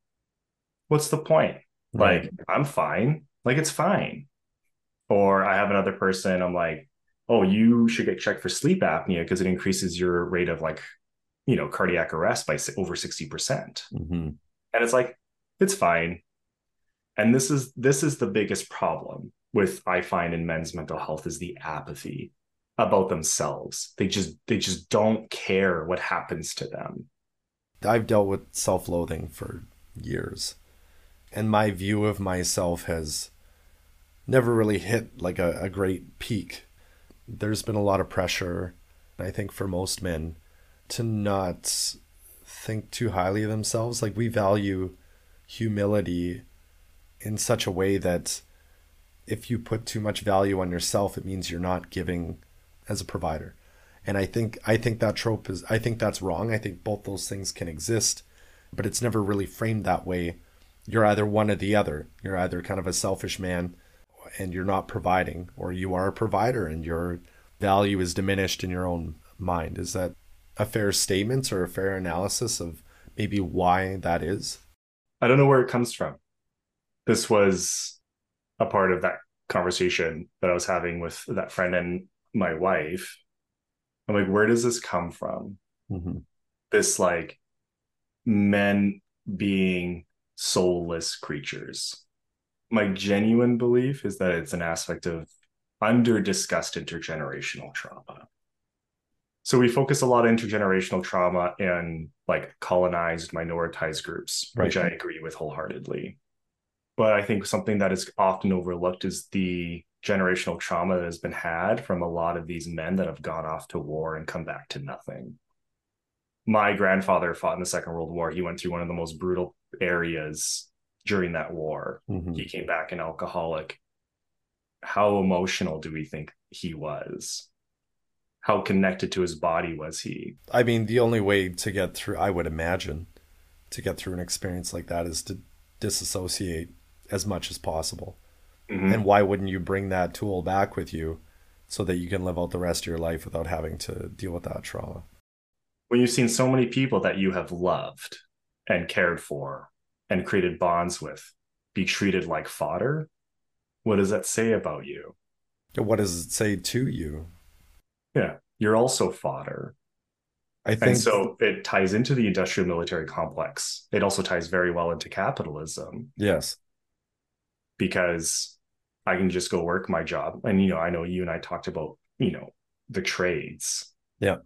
what's the point? Right. Like, I'm fine. Like, it's fine. Or I have another person, I'm like, oh, you should get checked for sleep apnea because it increases your rate of like, cardiac arrest by over 60%. Mm-hmm. And it's like, it's fine. And this is the biggest problem with I find in men's mental health is the apathy about themselves. They just don't care what happens to them. I've dealt with self-loathing for years, and my view of myself has never really hit like a great peak. There's been a lot of pressure, I think, for most men to not think too highly of themselves. Like we value humility in such a way that if you put too much value on yourself, it means you're not giving as a provider. And I think that trope is I think that's wrong. I think both those things can exist, but it's never really framed that way. You're either one or the other. You're either kind of a selfish man and you're not providing, or you are a provider and your value is diminished in your own mind. Is that a fair statement or a fair analysis of maybe why that is? I don't know where it comes from. This was a part of that conversation that I was having with that friend and my wife. I'm like, where does this come from? Mm-hmm. This like men being soulless creatures. My genuine belief is that it's an aspect of under discussed intergenerational trauma. So we focus a lot of intergenerational trauma in like colonized, minoritized groups, Right. which I agree with wholeheartedly. But I think something that is often overlooked is the generational trauma that has been had from a lot of these men that have gone off to war and come back to nothing. My grandfather fought in the Second World War. He went through one of the most brutal areas during that war. Mm-hmm. He came back an alcoholic. How emotional do we think he was? How connected to his body was he? I mean, the only way to get through, I would imagine, to get through an experience like that is to disassociate as much as possible. And Hmm. why wouldn't you bring that tool back with you so that you can live out the rest of your life without having to deal with that trauma? When you've seen so many people that you have loved and cared for and created bonds with be treated like fodder, what does that say about you? What does it say to you? Yeah, you're also fodder. I And think, so it ties into the industrial military complex. It also ties very well into capitalism yes. because I can just go work my job. And, I know you and I talked about, the trades, Yeah.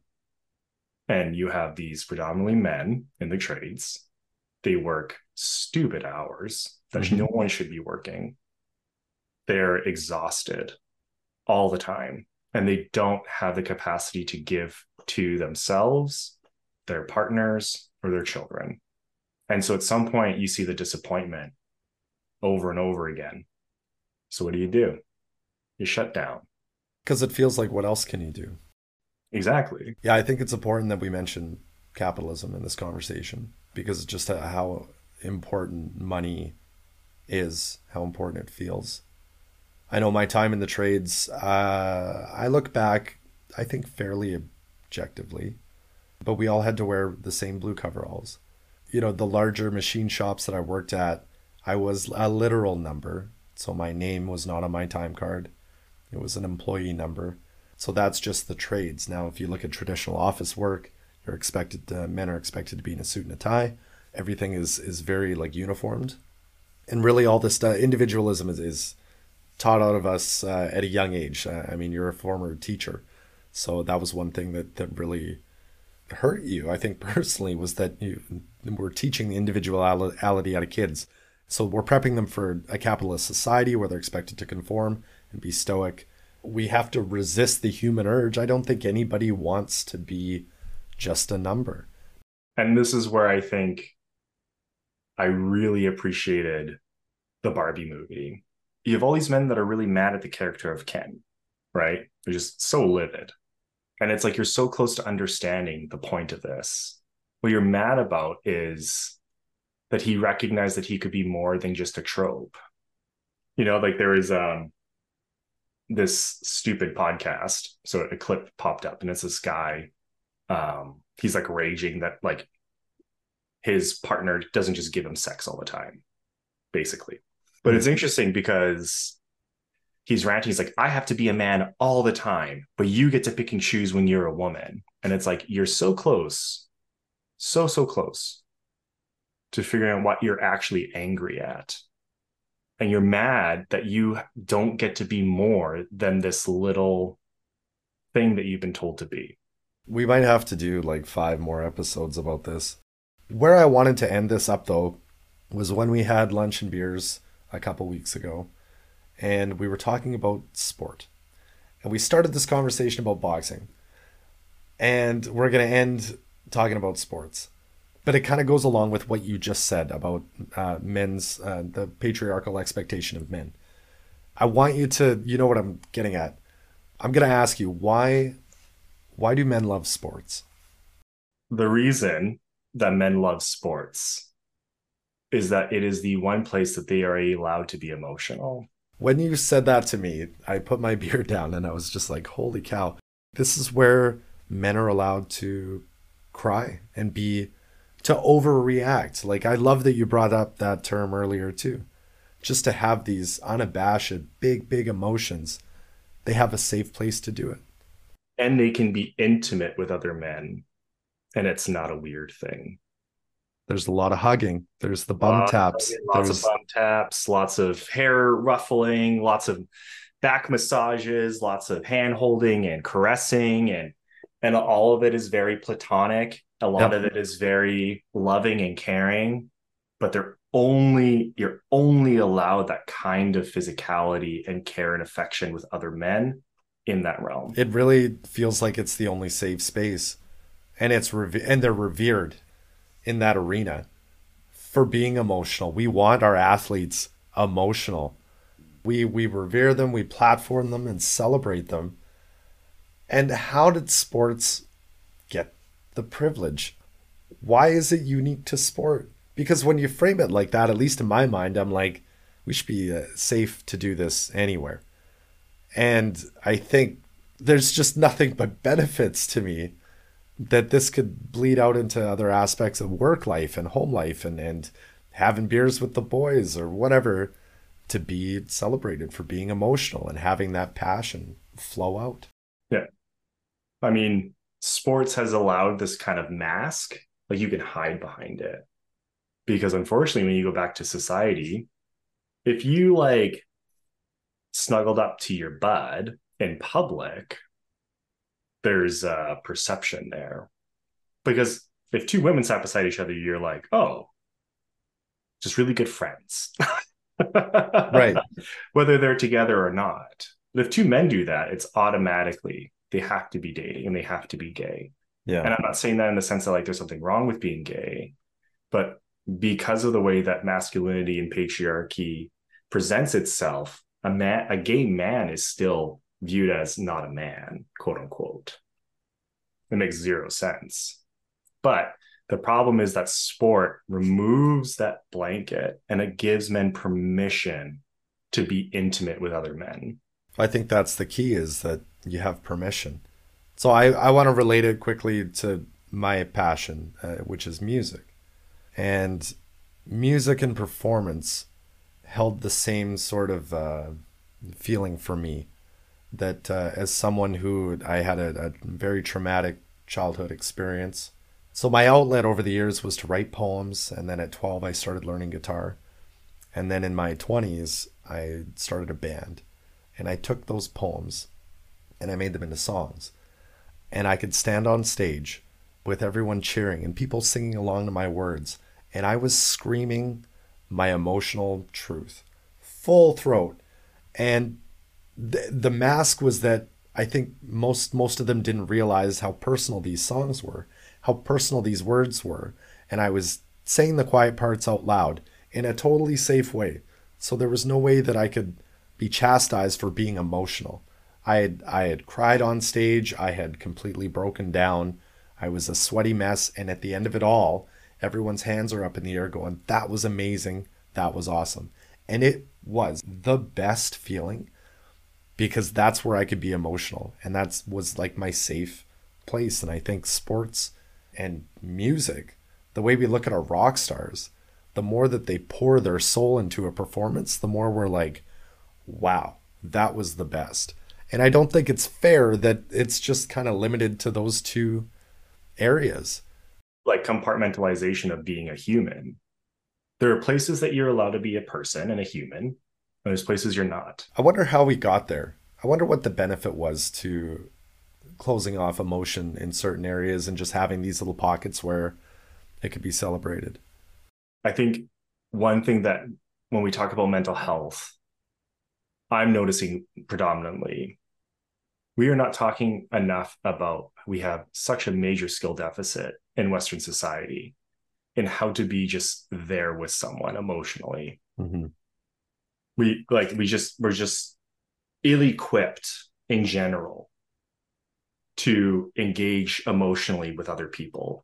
and you have these predominantly men in the trades. They work stupid hours that Hmm. no one should be working. They're exhausted all the time, and they don't have the capacity to give to themselves, their partners, or their children. And so at some point, you see the disappointment over and over again. So what do? You shut down. Because it feels like, what else can you do? Exactly. Yeah, I think it's important that we mention capitalism in this conversation because it's just how important money is, how important it feels. I know my time in the trades, I look back, I think fairly objectively, but we all had to wear the same blue coveralls. The larger machine shops that I worked at, I was a literal number. So my name was not on my time card. It was an employee number. So that's just the trades. Now, if you look at traditional office work, men are expected to be in a suit and a tie. Everything is very like uniformed, and really all this individualism is taught out of us at a young age. I mean, you're a former teacher, so that was one thing that really hurt you. I think personally was that you were teaching the individuality out of kids. So we're prepping them for a capitalist society where they're expected to conform and be stoic. We have to resist the human urge. I don't think anybody wants to be just a number. And this is where I think I really appreciated the Barbie movie. You have all these men that are really mad at the character of Ken, right? They're just so livid. And it's like you're so close to understanding the point of this. What you're mad about is that he recognized that he could be more than just a trope. Like there is this stupid podcast. So a clip popped up, and it's this guy. He's like raging that like his partner doesn't just give him sex all the time, basically. But Hmm. it's interesting because he's ranting. He's like, I have to be a man all the time, but you get to pick and choose when you're a woman. And it's like, you're so close, so close to figuring out what you're actually angry at. And you're mad that you don't get to be more than this little thing that you've been told to be. We might have to do like 5 more episodes about this. Where I wanted to end this up though was when we had lunch and beers a couple weeks ago, and we were talking about sport. And we started this conversation about boxing. And we're going to end talking about sports. But it kind of goes along with what you just said about the patriarchal expectation of men. I want you to, you know what I'm getting at. I'm going to ask you, why do men love sports? The reason that men love sports is that it is the one place that they are allowed to be emotional. When you said that to me, I put my beer down and I was just like, holy cow. This is where men are allowed to cry and to overreact. Like, I love that you brought up that term earlier too. Just to have these unabashed, big emotions, they have a safe place to do it. And they can be intimate with other men, and it's not a weird thing. There's a lot of hugging. There's the bum taps. Lots of bum taps, lots of hair ruffling, lots of back massages, lots of hand holding and caressing, and all of it is very platonic. A lot Yep. of it is very loving and caring, but you're only allowed that kind of physicality and care and affection with other men in that realm. It really feels like it's the only safe space, and and they're revered in that arena for being emotional. We want our athletes emotional. We revere them, we platform them and celebrate them. And how did sports get the privilege? Why is it unique to sport? Because when you frame it like that, at least in my mind, I'm like, we should be safe to do this anywhere. And I think there's just nothing but benefits to me that this could bleed out into other aspects of work life and home life and having beers with the boys or whatever, to be celebrated for being emotional and having that passion flow out. Yeah. I mean, sports has allowed this kind of mask, like you can hide behind it. Because unfortunately, when you go back to society, if you like snuggled up to your bud in public, there's a perception there. Because if two women sat beside each other, you're like, oh, just really good friends. Right. Whether they're together or not. But if two men do that, it's automatically they have to be dating and they have to be gay. Yeah. And I'm not saying that in the sense that like there's something wrong with being gay, but because of the way that masculinity and patriarchy presents itself, a gay man is still viewed as not a man, quote unquote. It makes zero sense. But the problem is that sport removes that blanket and it gives men permission to be intimate with other men. I think that's the key, is that you have permission. So I want to relate it quickly to my passion, which is music. And music and performance held the same sort of feeling for me, that as someone who I had a very traumatic childhood experience. So my outlet over the years was to write poems, and then at 12 I started learning guitar. And then in my 20s I started a band, and I took those poems and I made them into songs. And I could stand on stage with everyone cheering and people singing along to my words, and I was screaming my emotional truth, full throat. And the mask was that I think most of them didn't realize how personal these songs were, how personal these words were, and I was saying the quiet parts out loud in a totally safe way. So there was no way that I could be chastised for being emotional. I had cried on stage, I had completely broken down. I was a sweaty mess, and at the end of it all, everyone's hands are up in the air going, "That was amazing. That was awesome." And it was the best feeling, because that's where I could be emotional, and that was like my safe place. And I think sports and music, the way we look at our rock stars, the more that they pour their soul into a performance, the more we're like, wow, that was the best. And I don't think it's fair that it's just kind of limited to those two areas. Like compartmentalization of being a human. There are places that you're allowed to be a person and a human, and there's places you're not. I wonder how we got there. I wonder what the benefit was to closing off emotion in certain areas and just having these little pockets where it could be celebrated. I think one thing that when we talk about mental health, I'm noticing predominantly, we are not talking enough about we have such a major skill deficit in Western society in how to be just there with someone emotionally. Mm-hmm. We're just ill-equipped in general to engage emotionally with other people.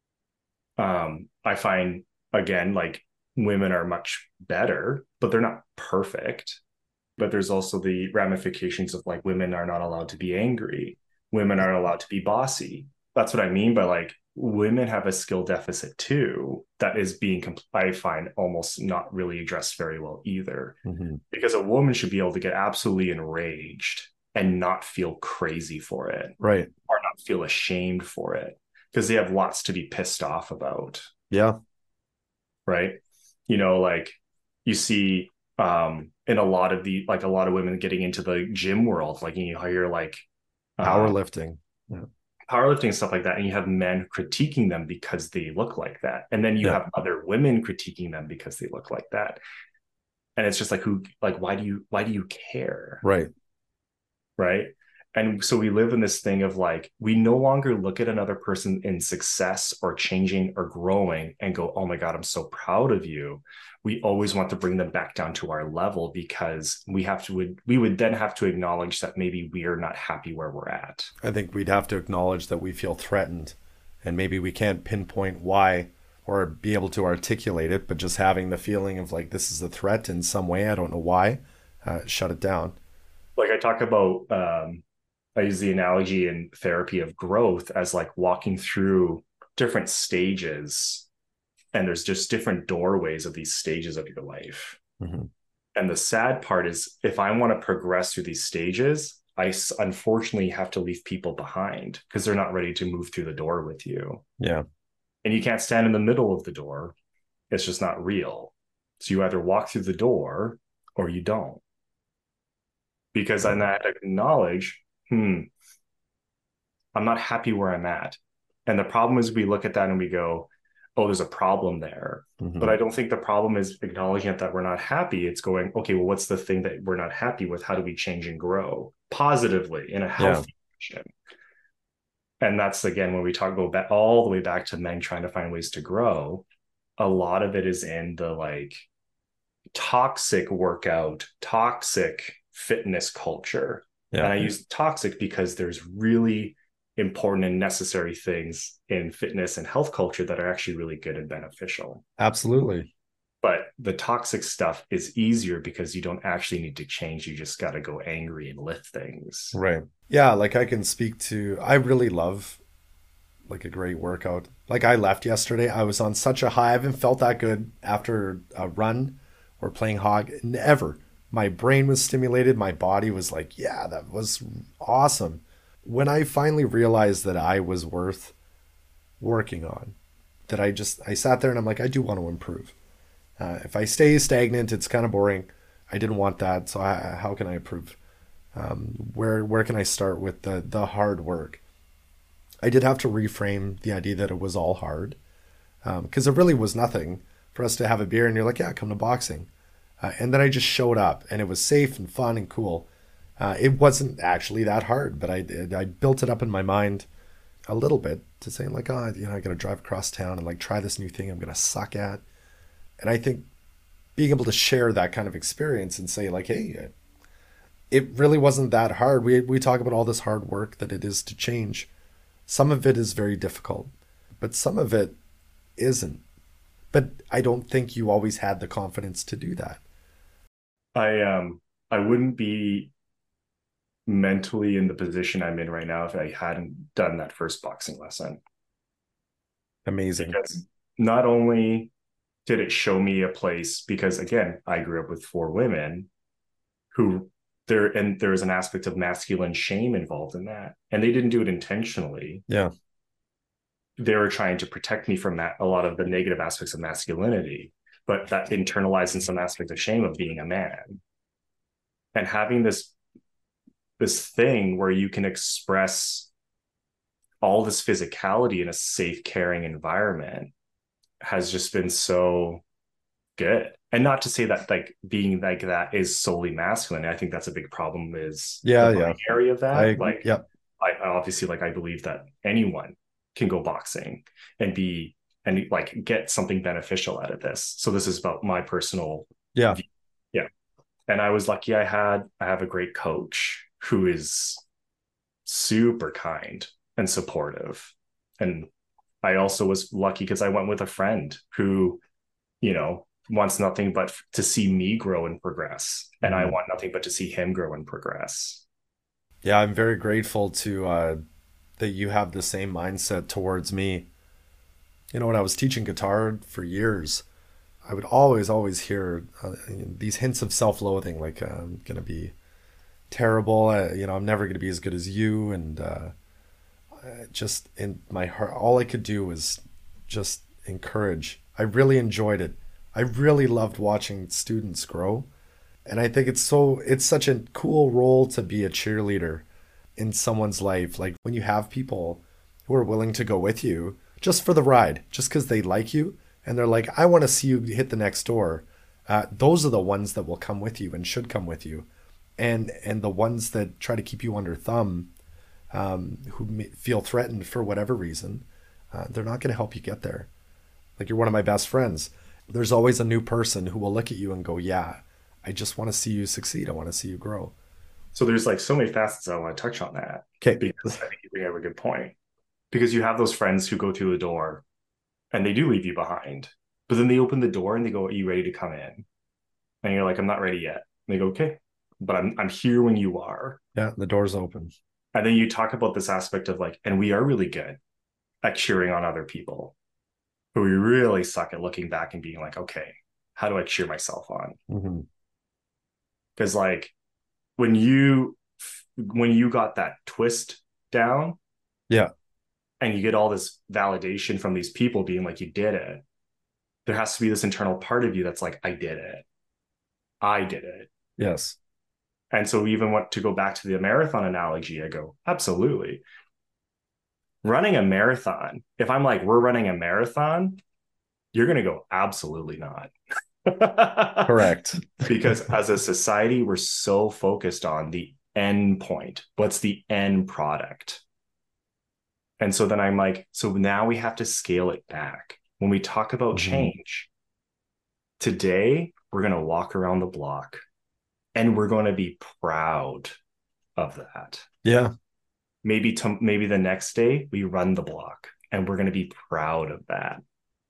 I find, again, like women are much better, but they're not perfect. But there's also the ramifications of like women are not allowed to be angry. Women aren't allowed to be bossy. That's what I mean by like women have a skill deficit too that is being, I find, almost not really addressed very well either. Mm-hmm. Because a woman should be able to get absolutely enraged and not feel crazy for it. Right. Or not feel ashamed for it, because they have lots to be pissed off about. Yeah. Right. You know, like you see in a lot of women getting into the gym world, like you hear like powerlifting. Yeah. Powerlifting, stuff like that, and you have men critiquing them because they look like that, and then you have other women critiquing them because they look like that, and it's just like, why do you care? Right. And so we live in this thing of like, we no longer look at another person in success or changing or growing and go, oh my God, I'm so proud of you. We always want to bring them back down to our level because we would then have to acknowledge that maybe we are not happy where we're at. I think we'd have to acknowledge that we feel threatened, and maybe we can't pinpoint why or be able to articulate it, but just having the feeling of like this is a threat in some way, I don't know why, shut it down. Like I talk about, I use the analogy in therapy of growth as like walking through different stages, and there's just different doorways of these stages of your life. Mm-hmm. And the sad part is, if I want to progress through these stages, unfortunately have to leave people behind because they're not ready to move through the door with you. Yeah. And you can't stand in the middle of the door. It's just not real. So you either walk through the door or you don't. Because I had to acknowledge, I'm not happy where I'm at. And the problem is we look at that and we go, oh, there's a problem there. Mm-hmm. But I don't think the problem is acknowledging that we're not happy. It's going, okay, well, what's the thing that we're not happy with? How do we change and grow positively in a healthy fashion? And that's, again, when we go back all the way back to men trying to find ways to grow, a lot of it is in the like toxic workout, toxic fitness culture. Yeah. And I use toxic because there's really important and necessary things in fitness and health culture that are actually really good and beneficial. Absolutely. But the toxic stuff is easier because you don't actually need to change. You just got to go angry and lift things. Right. Yeah. Like I can speak to, I really love like a great workout. Like I left yesterday, I was on such a high. I haven't felt that good after a run or playing hog. Never. My brain was stimulated. My body was like, yeah, that was awesome. When I finally realized that I was worth working on, that I sat there and I'm like, I do want to improve. If I stay stagnant, it's kind of boring. I didn't want that. So how can I improve? Where can I start with the hard work? I did have to reframe the idea that it was all hard, because it really was nothing for us to have a beer and you're like, yeah, come to boxing. And then I just showed up and it was safe and fun and cool. It wasn't actually that hard, but I built it up in my mind a little bit to say like, oh, I got to drive across town and like try this new thing I'm going to suck at. And I think being able to share that kind of experience and say like, hey, it really wasn't that hard. We talk about all this hard work that it is to change. Some of it is very difficult, but some of it isn't. But I don't think you always had the confidence to do that. I wouldn't be mentally in the position I'm in right now if I hadn't done that first boxing lesson. Amazing. Because not only did it show me a place, because again, I grew up with 4 women who there's an aspect of masculine shame involved in that. And they didn't do it intentionally. Yeah. They were trying to protect me from that, a lot of the negative aspects of masculinity, but that internalized in some aspect of shame of being a man. And having this thing where you can express all this physicality in a safe, caring environment has just been so good. And not to say that like being like that is solely masculine. I think that's a big problem is the area of that. I obviously like, I believe that anyone can go boxing and like get something beneficial out of this. So this is about my personal view. Yeah. And I was lucky I have a great coach who is super kind and supportive. And I also was lucky because I went with a friend who, wants nothing but to see me grow and progress. And I want nothing but to see him grow and progress. Yeah, I'm very grateful to that you have the same mindset towards me. When I was teaching guitar for years, I would always hear these hints of self-loathing, like I'm going to be terrible. I'm never going to be as good as you. And just in my heart, all I could do was just encourage. I really enjoyed it. I really loved watching students grow. And I think it's such a cool role to be a cheerleader in someone's life. Like when you have people who are willing to go with you just for the ride, just because they like you and they're like, I want to see you hit the next door. Those are the ones that will come with you and should come with you. And the ones that try to keep you under thumb, who feel threatened for whatever reason, they're not going to help you get there. Like, you're one of my best friends. There's always a new person who will look at you and go, yeah, I just want to see you succeed. I want to see you grow. So there's like so many facets I want to touch on that. Okay. Because I think you bring up a good point. Because you have those friends who go through the door and they do leave you behind. But then they open the door and they go, are you ready to come in? And you're like, I'm not ready yet. And they go, okay, but I'm here when you are. Yeah, the door's open. And then you talk about this aspect of like, and we are really good at cheering on other people. But we really suck at looking back and being like, okay, how do I cheer myself on? Because like when you got that twist down, yeah, and you get all this validation from these people being like, you did it, there has to be this internal part of you that's like, I did it. Yes. And so we even want to go back to the marathon analogy. I go, absolutely. Running a marathon, if I'm like, we're running a marathon, you're going to go, absolutely not. Correct. Because as a society, we're so focused on the end point. What's the end product? And so then I'm like, so now we have to scale it back. When we talk about change, today we're going to walk around the block and we're going to be proud of that. Yeah. Maybe the next day we run the block and we're going to be proud of that.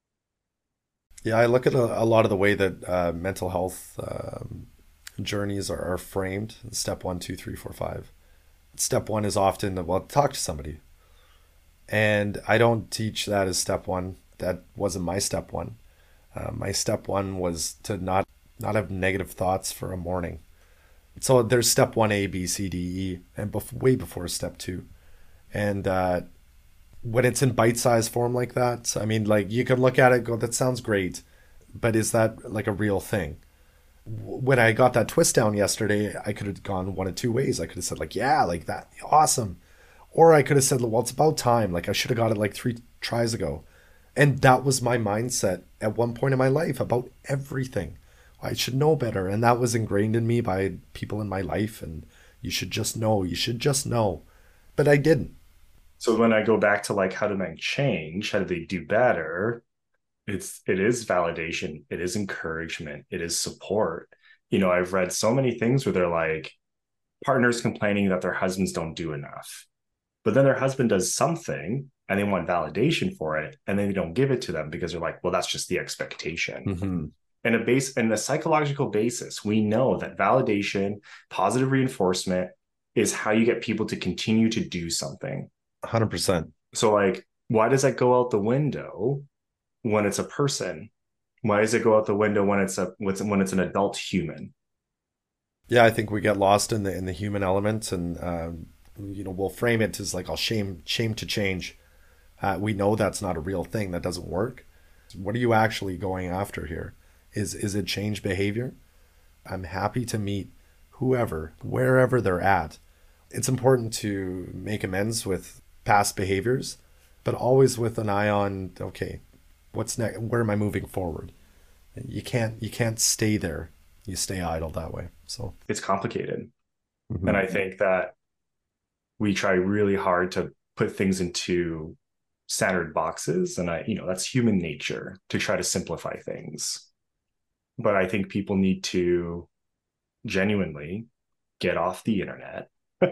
Yeah, I look at a lot of the way that mental health journeys are framed. Step 1, 2, 3, 4, 5. Step 1 is often, well, talk to somebody. And I don't teach that as step 1. That wasn't my step 1. My step 1 was to not have negative thoughts for a morning. So there's step 1A, B, C, D, E, and way before step 2. And when it's in bite-sized form like that, I mean, like, you can look at it and go, that sounds great, but is that like a real thing? When I got that twist down yesterday, I could have gone one of two ways. I could have said like, yeah, like that, awesome. Or I could have said, well, it's about time. Like, I should have got it like 3 tries ago. And that was my mindset at one point in my life about everything. I should know better. And that was ingrained in me by people in my life. And you should just know. You should just know. But I didn't. So when I go back to like, how do men change? How do they do better? It is validation. It is encouragement. It is support. You know, I've read so many things where they're like partners complaining that their husbands don't do enough. But then their husband does something and they want validation for it. And then they don't give it to them because they're like, well, that's just the expectation. And a psychological basis, we know that validation, positive reinforcement is how you get people to continue to do something. 100%. So like, why does that go out the window when it's a person? Why does it go out the window when it's an adult human? Yeah, I think we get lost in the human element, and we'll frame it as like, I'll shame to change. We know that's not a real thing. That doesn't work. What are you actually going after here? Is it change behavior? I'm happy to meet whoever, wherever they're at. It's important to make amends with past behaviors, but always with an eye on, okay, what's next? Where am I moving forward? You can't stay there. You stay idle that way. So it's complicated. And I think that we try really hard to put things into standard boxes. And that's human nature to try to simplify things. But I think people need to genuinely get off the internet.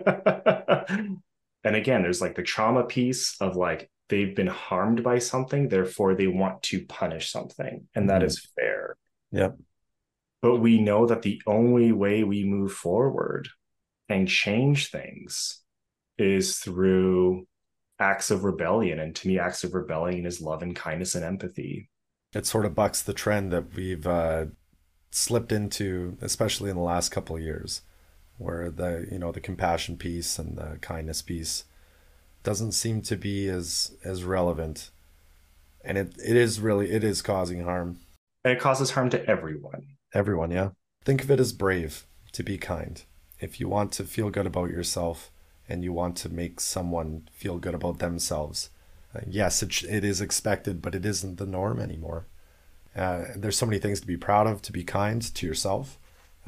And again, there's like the trauma piece of like, they've been harmed by something, therefore they want to punish something. And that is fair. Yep. But we know that the only way we move forward and change things is through acts of rebellion. And to me, acts of rebellion is love and kindness and empathy. It sort of bucks the trend that we've slipped into, especially in the last couple of years, where the compassion piece and the kindness piece doesn't seem to be as relevant. And it is causing harm. And it causes harm to everyone. Everyone, yeah. Think of it as brave to be kind. If you want to feel good about yourself and you want to make someone feel good about themselves, yes, it is expected, but it isn't the norm anymore. There's so many things to be proud of, to be kind to yourself,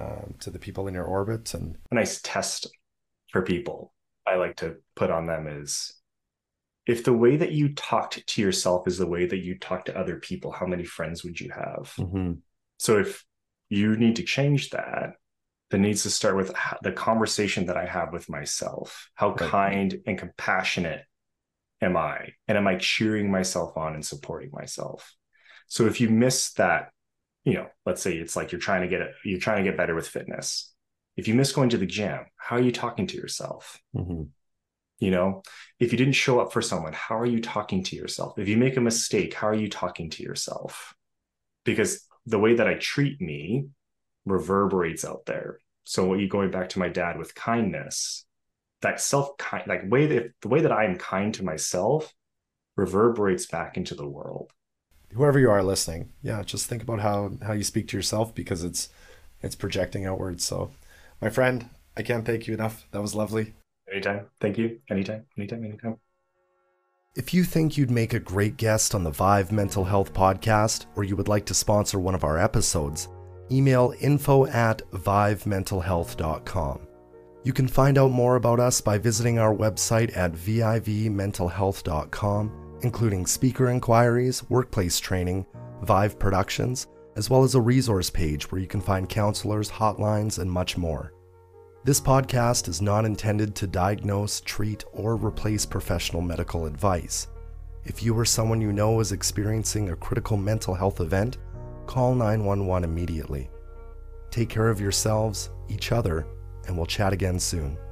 to the people in your orbit. And a nice test for people I like to put on them is, if the way that you talked to yourself is the way that you talk to other people, how many friends would you have? mm-hmm. So if you need to change that, then needs to start with the conversation that I have with myself. How Right. kind and compassionate am I? And am I cheering myself on and supporting myself? So if you miss that, let's say it's like you're trying to get better with fitness. If you miss going to the gym, how are you talking to yourself? Mm-hmm. If you didn't show up for someone, how are you talking to yourself? If you make a mistake, how are you talking to yourself? Because the way that I treat me reverberates out there. So what you going back to my dad with kindness, that the way that I am kind to myself reverberates back into the world. Whoever you are listening, yeah, just think about how you speak to yourself, because it's projecting outwards. So, my friend, I can't thank you enough. That was lovely. Anytime. Thank you. Anytime. If you think you'd make a great guest on the Vive Mental Health podcast, or you would like to sponsor one of our episodes, email info@vivementalhealth.com. You can find out more about us by visiting our website at vivmentalhealth.com, including speaker inquiries, workplace training, Vive productions, as well as a resource page where you can find counselors, hotlines, and much more. This podcast is not intended to diagnose, treat, or replace professional medical advice. If you or someone you know is experiencing a critical mental health event, call 911 immediately. Take care of yourselves, each other, and we'll chat again soon.